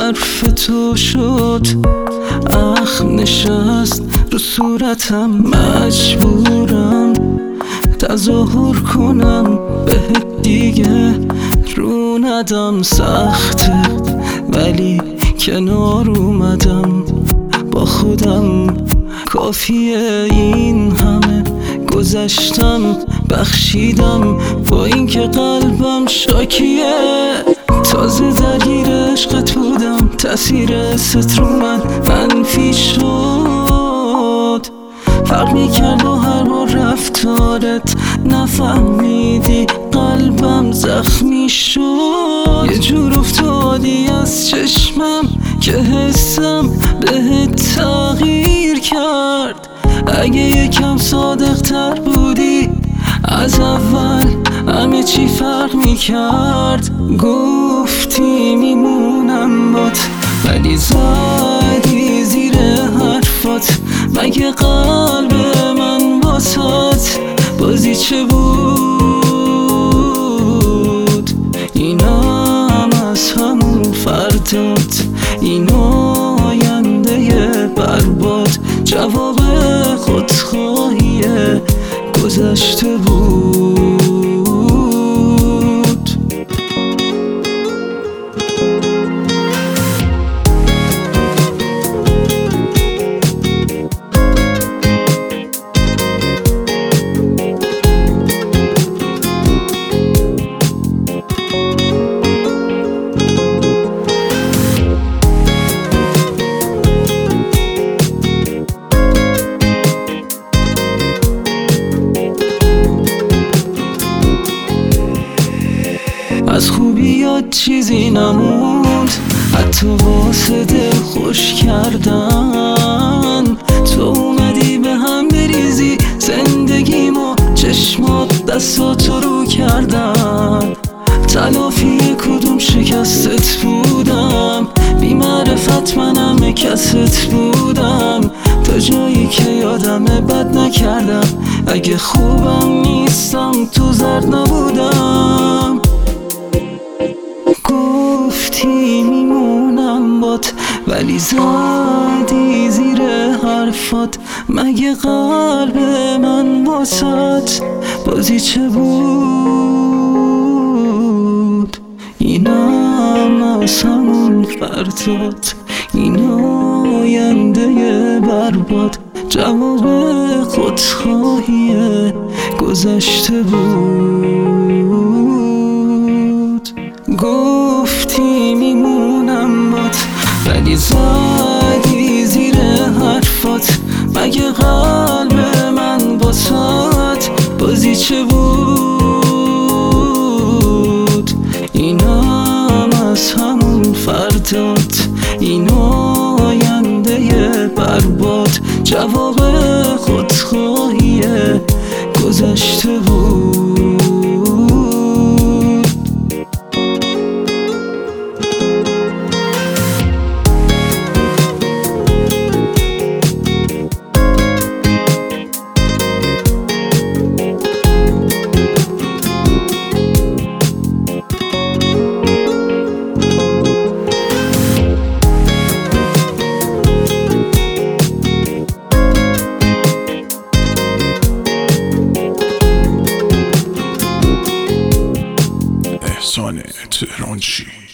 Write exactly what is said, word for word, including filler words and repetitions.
حرف تو شد اخم نشست رو صورتم، مجبورم تظاهر کنم بهت دیگه رو ندم. سخته ولی کنار اومدم با خودم، کافیه این همه گذشتم بخشیدم با اینکه قلبم شاکیه. تازه درگیر عشقت بودم، تأثیر ست رو من منفی شد. فرق میکرد و هر بار رفتارت نفهمیدی قلبم زخمی شد. یه جور افتادی از چشمم که حسم بهت تغییر کرد. اگه یکم صادق تر بودی از اول همه چی فرق میکرد. گفتی میمونم بات ولی زدی زیر حرفات، مگه قلب من واسات بازی چه بود؟ اینم از همون فردات، این آینده برباد جواب خودخواهی گذشته بود. از خوبیات چیزی نموند، حتی واسه دل خوش کردن. تو اومدی به هم بریزی زندگیمو، چشمات دستاتو رو کردن. تلافی کدوم شکستت بودم، بی معرفت منم کست بودم. تا جایی که یادمه بد نکردم، اگه خوبم نیستم تو زرد نبودم. گفتی میمونم بات ولی زدی زیر حرفات، مگه قلب من واسات بازی چه بود؟ اینم از همون فردات، این آینده برباد جواب خودخواهی گذشته بود. گفتی میمونم بات ولی زدی زیر حرفات، مگه قلب من واسات بازی چه بود؟ اینم از همون فردات، این آینده برباد جواب خودخواهی گذشته بود. احسان تهرانچی.